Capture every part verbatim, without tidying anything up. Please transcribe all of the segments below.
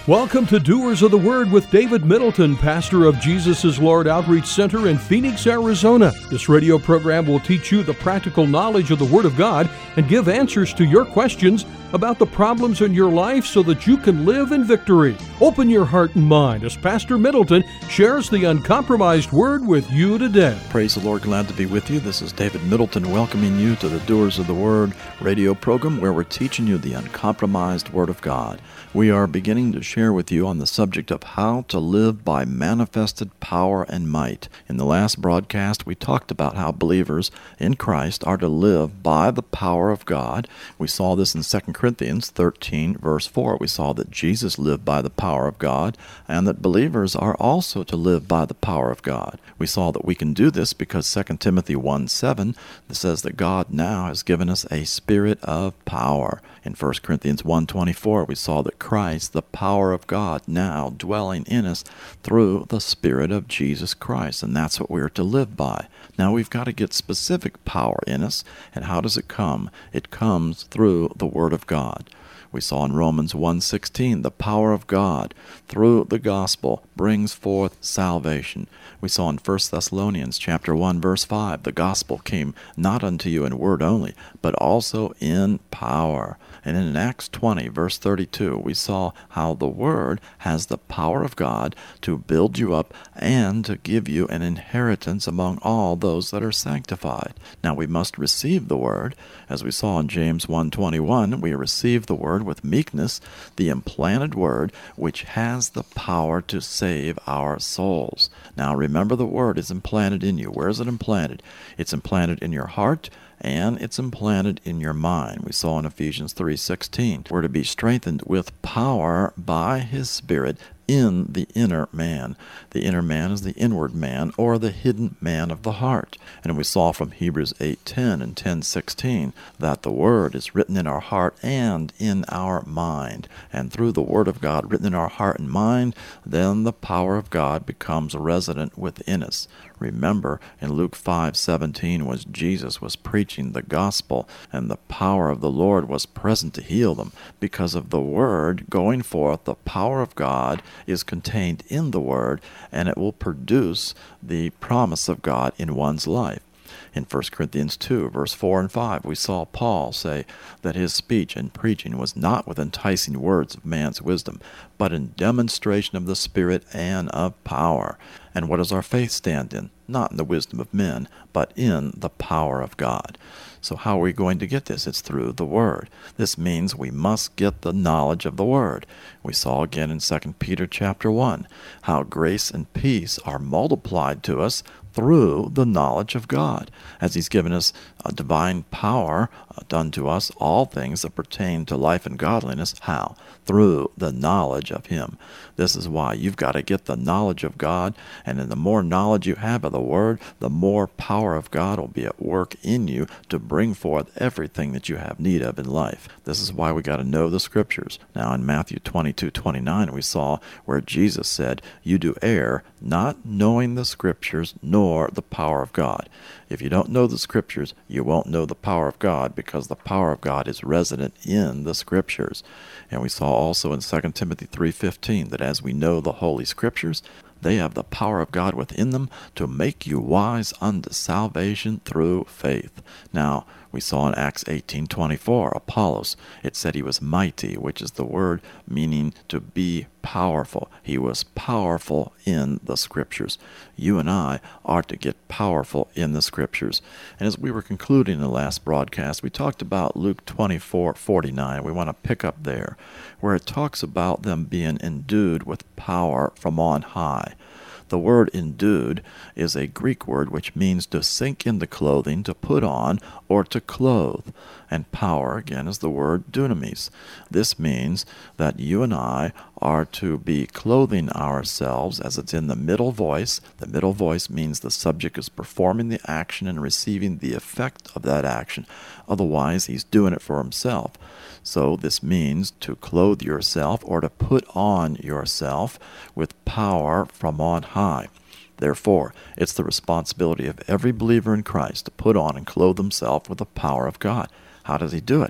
Welcome to Doers of the Word with David Middleton, pastor of Jesus is Lord Outreach Center in Phoenix, Arizona. This radio program will teach you the practical knowledge of the Word of God and give answers to your questions about the problems in your life so that you can live in victory. Open your heart and mind as Pastor Middleton shares the uncompromised Word with you today. Praise the Lord. Glad to be with you. This is David Middleton welcoming you to the Doers of the Word radio program where we're teaching you the uncompromised Word of God. We are beginning to share with you on the subject of how to live by manifested power and might. In the last broadcast, we talked about how believers in Christ are to live by the power of God. We saw this in Second Corinthians thirteen, verse four. We saw that Jesus lived by the power of God and that believers are also to live by the power of God. We saw that we can do this because Second Timothy one seven says that God now has given us a spirit of power. In First Corinthians one twenty-four, we saw that Christ, the power of God, now dwelling in us through the Spirit of Jesus Christ, and that's what we're to live by. Now we've got to get specific power in us, and how does it come? It comes through the Word of God. We saw in Romans one sixteen, the power of God through the gospel brings forth salvation. We saw in First Thessalonians chapter one, verse five, the gospel came not unto you in word only, but also in power. And in Acts twenty, verse thirty-two, we saw how the Word has the power of God to build you up and to give you an inheritance among all those that are sanctified. Now we must receive the Word. As we saw in James one twenty-one, we receive the Word with meekness, the implanted Word, which has the power to save our souls. Now remember, the Word is implanted in you. Where is it implanted? It's implanted in your heart, and it's implanted in your mind. We saw in Ephesians three sixteen, we're to be strengthened with power by His Spirit in the inner man. The inner man is the inward man, or the hidden man of the heart. And we saw from Hebrews eight ten and ten sixteen that the Word is written in our heart and in our mind. And through the Word of God written in our heart and mind, then the power of God becomes resident within us. Remember, in Luke five seventeen, was Jesus was preaching the gospel, and the power of the Lord was present to heal them. Because of the Word going forth, the power of God is contained in the Word, and it will produce the promise of God in one's life. In First Corinthians two, verse four and five, we saw Paul say that his speech and preaching was not with enticing words of man's wisdom, but in demonstration of the Spirit and of power. And what does our faith stand in? Not in the wisdom of men, but in the power of God. So how are we going to get this? It's through the Word. This means we must get the knowledge of the Word. We saw again in Second Peter chapter one how grace and peace are multiplied to us through the knowledge of God, as He's given us a divine power uh, done to us all things that pertain to life and godliness. How? Through the knowledge of Him. This is why you've got to get the knowledge of God, and the more knowledge you have of the Word, the more power of God will be at work in you to bring forth everything that you have need of in life. This is why we got to know the Scriptures. Now in Matthew twenty-two twenty-nine, we saw where Jesus said, "You do err, not knowing the Scriptures nor the power of God." If you don't know the Scriptures, you won't know the power of God, because the power of God is resident in the Scriptures. And we saw also in Second Timothy three fifteen that as we know the Holy Scriptures, they have the power of God within them to make you wise unto salvation through faith. Now, we saw in Acts eighteen twenty-four, Apollos, it said he was mighty, which is the word meaning to be powerful. He was powerful in the Scriptures. You and I are to get powerful in the Scriptures. And as we were concluding the last broadcast, we talked about Luke twenty-four forty-nine. We want to pick up there, where it talks about them being endued with power from on high. The word endued is a Greek word which means to sink into clothing, to put on, or to clothe. And power, again, is the word dunamis. This means that you and I are to be clothing ourselves, as it's in the middle voice. The middle voice means the subject is performing the action and receiving the effect of that action. Otherwise, he's doing it for himself. So this means to clothe yourself or to put on yourself with power from on high. Therefore, it's the responsibility of every believer in Christ to put on and clothe himself with the power of God. How does he do it?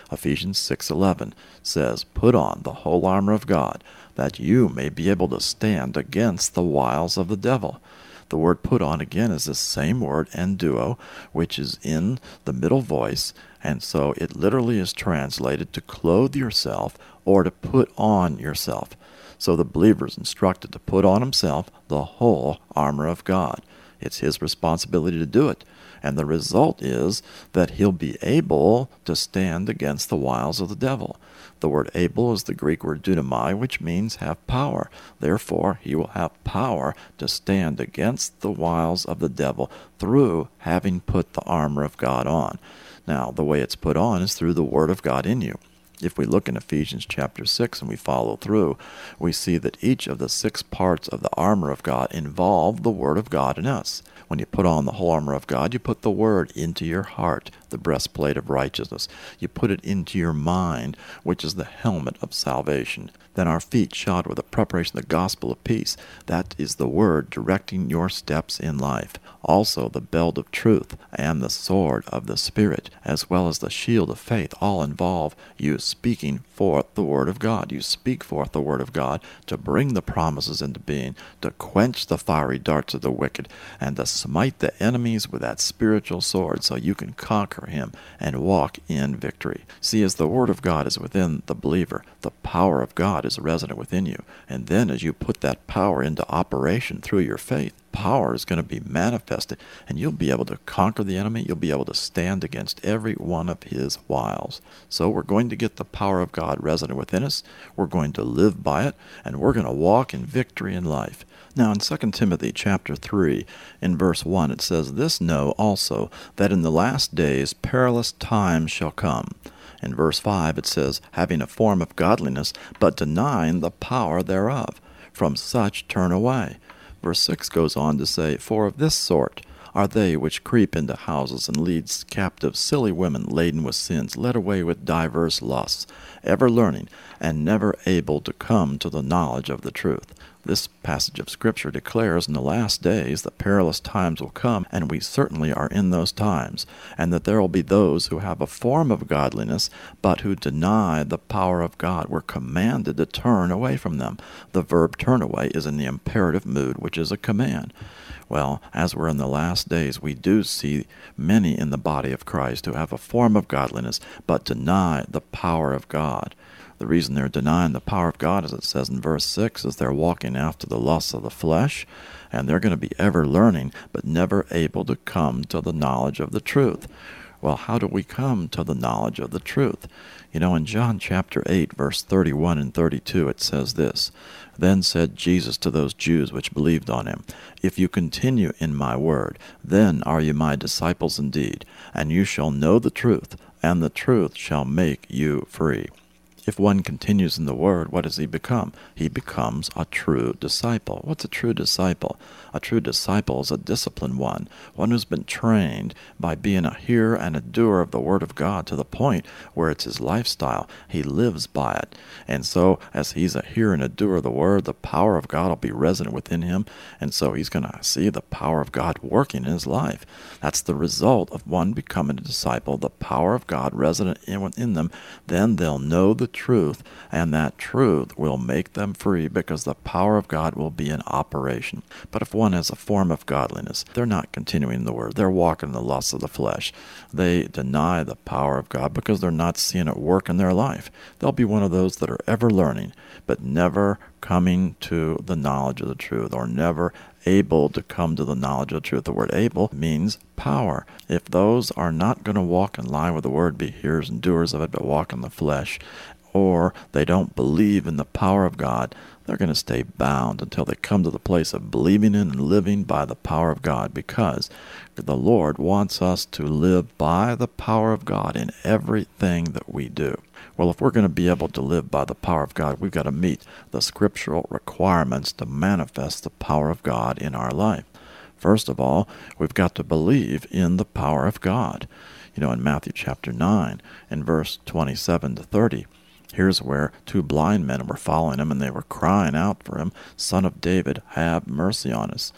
Ephesians six eleven says, "Put on the whole armor of God, that you may be able to stand against the wiles of the devil." The word "put on" again is the same word, enduo, which is in the middle voice, and so it literally is translated to clothe yourself or to put on yourself. So the believer is instructed to put on himself the whole armor of God. It's his responsibility to do it. And the result is that he'll be able to stand against the wiles of the devil. The word able is the Greek word dunamai, which means have power. Therefore, he will have power to stand against the wiles of the devil through having put the armor of God on. Now, the way it's put on is through the Word of God in you. If we look in Ephesians chapter six and we follow through, we see that each of the six parts of the armor of God involve the Word of God in us. When you put on the whole armor of God, you put the Word into your heart, the breastplate of righteousness. You put it into your mind, which is the helmet of salvation. Then our feet shod with the preparation of the gospel of peace. That is the Word directing your steps in life. Also the belt of truth and the sword of the Spirit, as well as the shield of faith, all involve you speaking forth the Word of God. You speak forth the Word of God to bring the promises into being, to quench the fiery darts of the wicked, and to smite the enemies with that spiritual sword so you can conquer him and walk in victory. See, as the Word of God is within the believer, the power of God is resident within you. And then as you put that power into operation through your faith, power is going to be manifested, and you'll be able to conquer the enemy. You'll be able to stand against every one of his wiles. So we're going to get the power of God resident within us. We're going to live by it, and we're going to walk in victory in life. Now in Second Timothy chapter three, in verse one, it says, "This know also, that in the last days perilous times shall come." In verse five it says, "Having a form of godliness, but denying the power thereof. From such turn away." Verse six goes on to say, "For of this sort are they which creep into houses and lead captive silly women laden with sins, led away with divers lusts, ever learning, and never able to come to the knowledge of the truth." This passage of Scripture declares in the last days that perilous times will come, and we certainly are in those times, and that there will be those who have a form of godliness, but who deny the power of God. We're commanded to turn away from them. The verb turn away is in the imperative mood, which is a command. Well, as we're in the last days, we do see many in the body of Christ who have a form of godliness, but deny the power of God. The reason they're denying the power of God, as it says in verse six, is they're walking after the lusts of the flesh, and they're going to be ever learning, but never able to come to the knowledge of the truth. Well, how do we come to the knowledge of the truth? You know, in John chapter eight, verse thirty-one and thirty-two, it says this, "Then said Jesus to those Jews which believed on him, If you continue in my word, then are you my disciples indeed, and you shall know the truth, and the truth shall make you free." If one continues in the Word, what does he become? He becomes a true disciple. What's a true disciple? A true disciple is a disciplined one, one who's been trained by being a hearer and a doer of the Word of God to the point where it's his lifestyle. He lives by it. And so, as he's a hearer and a doer of the Word, the power of God will be resident within him, and so he's going to see the power of God working in his life. That's the result of one becoming a disciple, the power of God resident in, within them. Then they'll know the truth, and that truth will make them free because the power of God will be in operation. But if one has a form of godliness, they're not continuing the Word. They're walking the lusts of the flesh. They deny the power of God because they're not seeing it work in their life. They'll be one of those that are ever learning, but never coming to the knowledge of the truth, or never able to come to the knowledge of the truth. The word able means power. If those are not going to walk in line with the Word, be hearers and doers of it, but walk in the flesh, or they don't believe in the power of God, they're going to stay bound until they come to the place of believing in and living by the power of God, because the Lord wants us to live by the power of God in everything that we do. Well, if we're going to be able to live by the power of God, we've got to meet the scriptural requirements to manifest the power of God in our life. First of all, we've got to believe in the power of God. You know, in Matthew chapter nine, in verse twenty-seven to thirty, here's where two blind men were following him, and they were crying out for him, "Son of David, have mercy on us."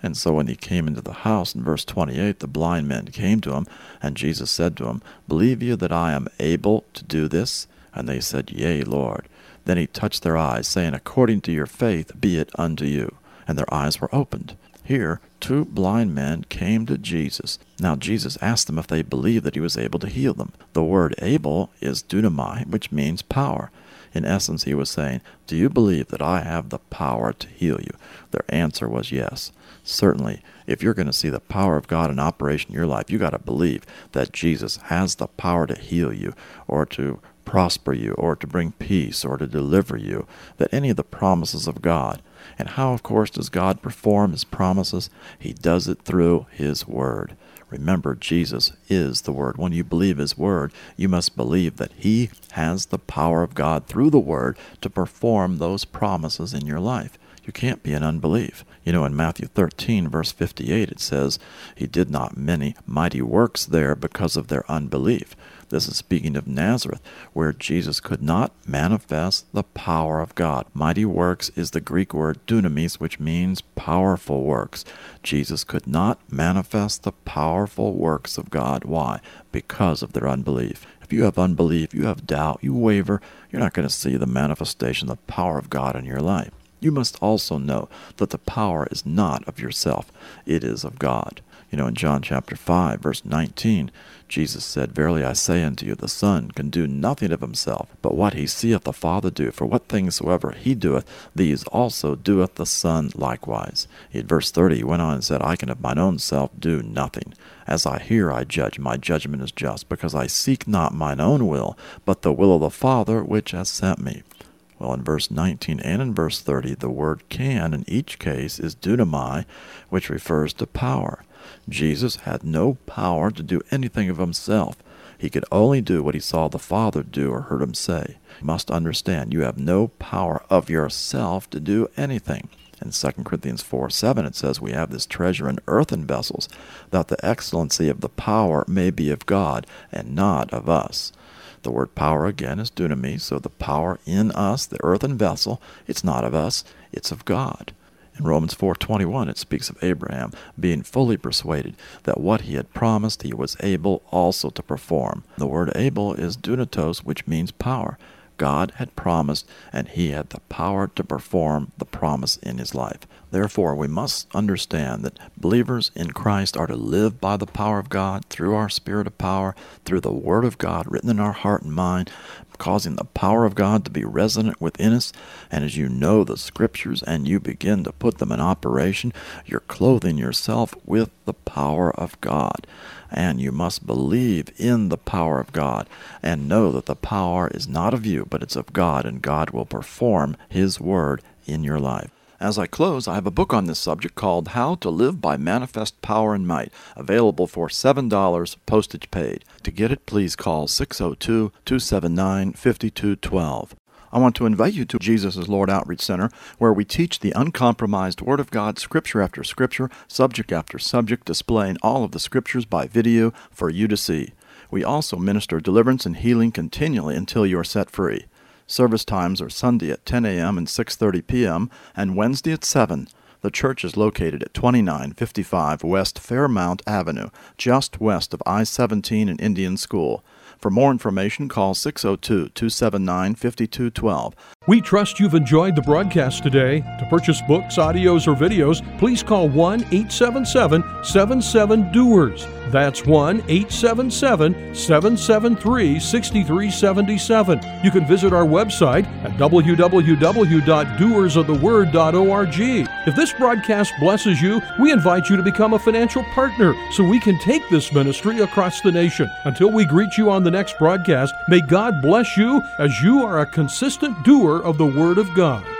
And so when he came into the house, in verse twenty-eight, the blind men came to him, and Jesus said to him, Believe you that I am able to do this? And they said, Yea, Lord. Then he touched their eyes, saying, According to your faith be it unto you. And their eyes were opened. Here, two blind men came to Jesus. Now Jesus asked them if they believed that he was able to heal them. The word able is dunamai, which means power. In essence, he was saying, Do you believe that I have the power to heal you? Their answer was yes. Certainly, if you're going to see the power of God in operation in your life, you got to believe that Jesus has the power to heal you, or to prosper you, or to bring peace, or to deliver you, that any of the promises of God. And how, of course, does God perform his promises? He does it through his word. Remember, Jesus is the Word. When you believe his word, you must believe that he has the power of God through the word to perform those promises in your life. You can't be in unbelief. You know, in Matthew thirteen, verse fifty-eight, it says, He did not many mighty works there because of their unbelief. This is speaking of Nazareth, where Jesus could not manifest the power of God. Mighty works is the Greek word dunamis, which means powerful works. Jesus could not manifest the powerful works of God. Why? Because of their unbelief. If you have unbelief, you have doubt, you waver, you're not going to see the manifestation of the power of God in your life. You must also know that the power is not of yourself. It is of God. You know, in John chapter five, verse nineteen, Jesus said, Verily I say unto you, the Son can do nothing of himself, but what he seeth the Father do. For what things soever he doeth, these also doeth the Son likewise. In verse thirty, he went on and said, I can of mine own self do nothing. As I hear, I judge. My judgment is just, because I seek not mine own will, but the will of the Father which hath sent me. Well, in verse nineteen and in verse thirty, the word can in each case is dunamai, which refers to power. Jesus had no power to do anything of himself. He could only do what he saw the Father do or heard him say. You must understand, you have no power of yourself to do anything. In Second Corinthians four seven, it says, We have this treasure in earthen vessels, that the excellency of the power may be of God, and not of us. The word power, again, is dunamis, so the power in us, the earthen vessel, it's not of us, it's of God. In Romans four twenty-one, it speaks of Abraham being fully persuaded that what he had promised he was able also to perform. The word able is dunatos, which means power. God had promised, and he had the power to perform the promise in his life. Therefore, we must understand that believers in Christ are to live by the power of God, through our spirit of power, through the Word of God written in our heart and mind, causing the power of God to be resonant within us. And as you know the Scriptures and you begin to put them in operation, you're clothing yourself with the power of God. And you must believe in the power of God and know that the power is not of you, but it's of God, and God will perform his word in your life. As I close, I have a book on this subject called How to Live by Manifest Power and Might, available for seven dollars, postage paid. To get it, please call six oh two, two seven nine, five two one two. I want to invite you to Jesus is Lord Outreach Center, where we teach the uncompromised Word of God, Scripture after Scripture, subject after subject, displaying all of the Scriptures by video for you to see. We also minister deliverance and healing continually until you are set free. Service times are Sunday at ten a.m. and six thirty p.m., and Wednesday at seven. The church is located at twenty-nine fifty-five West Fairmount Avenue, just west of I seventeen and Indian School. For more information, call six oh two, two seven nine, five two one two. We trust you've enjoyed the broadcast today. To purchase books, audios, or videos, please call one eight seven seven, seven seven, D O E R S. That's one eight seven seven, seven seven three, six three seven seven. You can visit our website at w w w dot doers of the word dot org. If this broadcast blesses you, we invite you to become a financial partner so we can take this ministry across the nation. Until we greet you on the next broadcast, may God bless you as you are a consistent doer of the Word of God.